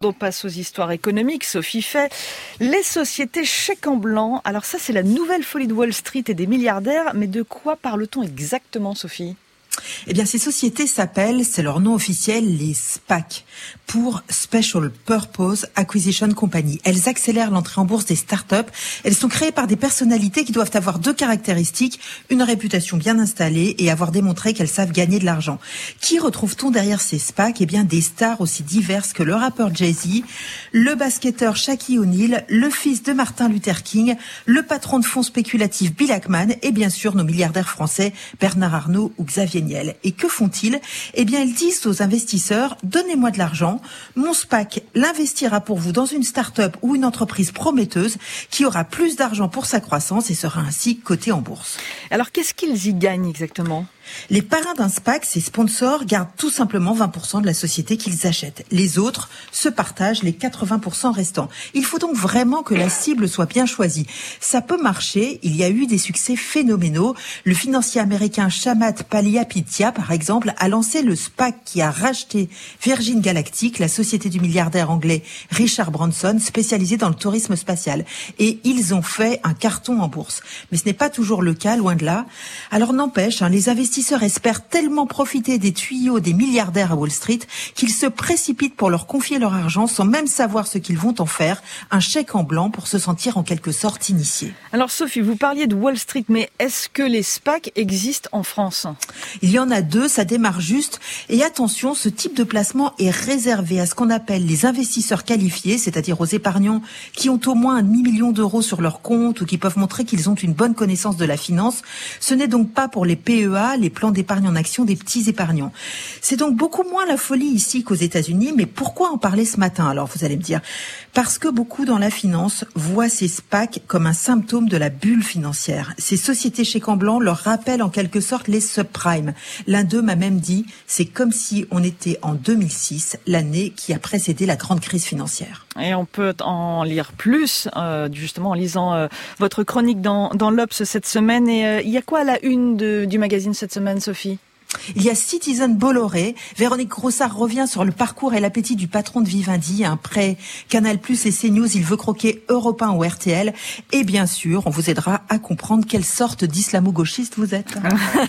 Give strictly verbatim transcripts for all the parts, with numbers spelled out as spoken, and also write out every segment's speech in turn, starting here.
On passe aux histoires économiques, Sophie Fay. Les sociétés chèques en blanc. Alors ça, c'est la nouvelle folie de Wall Street et des milliardaires. Mais de quoi parle-t-on exactement, Sophie ? Eh bien, ces sociétés s'appellent, c'est leur nom officiel, les SPAC, pour Special Purpose Acquisition Company. Elles accélèrent l'entrée en bourse des startups. Elles sont créées par des personnalités qui doivent avoir deux caractéristiques, une réputation bien installée et avoir démontré qu'elles savent gagner de l'argent. Qui retrouve-t-on derrière ces SPAC ? Eh bien, des stars aussi diverses que le rappeur Jay-Z, le basketteur Shaquille O'Neal, le fils de Martin Luther King, le patron de fonds spéculatifs Bill Ackman et bien sûr nos milliardaires français Bernard Arnault ou Xavier Niel. Et que font-ils ? Eh bien, ils disent aux investisseurs, donnez-moi de l'argent, mon SPAC l'investira pour vous dans une start-up ou une entreprise prometteuse qui aura plus d'argent pour sa croissance et sera ainsi cotée en bourse. Alors, qu'est-ce qu'ils y gagnent exactement ? Les parrains d'un SPAC, ces sponsors, gardent tout simplement vingt pour cent de la société qu'ils achètent. Les autres se partagent les quatre-vingts pour cent restants. Il faut donc vraiment que la cible soit bien choisie. Ça peut marcher, il y a eu des succès phénoménaux. Le financier américain Chamath Palihapitiya, par exemple, a lancé le SPAC qui a racheté Virgin Galactic, la société du milliardaire anglais Richard Branson, spécialisée dans le tourisme spatial. Et ils ont fait un carton en bourse. Mais ce n'est pas toujours le cas, loin de là. Alors n'empêche, hein, les investisseurs Les investisseurs espèrent tellement profiter des tuyaux des milliardaires à Wall Street qu'ils se précipitent pour leur confier leur argent sans même savoir ce qu'ils vont en faire, un chèque en blanc pour se sentir en quelque sorte initiés. Alors Sophie, vous parliez de Wall Street, mais est-ce que les SPAC existent en France ? Il y en a deux, ça démarre juste. Et attention, ce type de placement est réservé à ce qu'on appelle les investisseurs qualifiés, c'est-à-dire aux épargnants qui ont au moins un demi-million d'euros sur leur compte ou qui peuvent montrer qu'ils ont une bonne connaissance de la finance. Ce n'est donc pas pour les P E A, les plans d'épargne en action des petits épargnants. C'est donc beaucoup moins la folie ici qu'aux États-Unis, mais pourquoi en parler ce matin ? Alors vous allez me dire, parce que beaucoup dans la finance voient ces SPAC comme un symptôme de la bulle financière. Ces sociétés chèques en blanc leur rappellent en quelque sorte les subprimes. L'un d'eux m'a même dit, c'est comme si on était en deux mille six, l'année qui a précédé la grande crise financière. Et on peut en lire plus, euh, justement en lisant euh, votre chronique dans, dans l'Obs cette semaine. Et euh, il y a quoi à la une de, du magazine cette semaine, Sophie ? Il y a Citizen Bolloré. Véronique Grossard revient sur le parcours et l'appétit du patron de Vivendi, un prêt Canal plus et CNews. Il veut croquer Europe un ou R T L. Et bien sûr, on vous aidera à comprendre quelle sorte d'islamo-gauchiste vous êtes.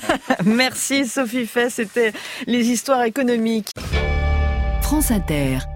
Merci Sophie Fay, c'était les histoires économiques. France Inter.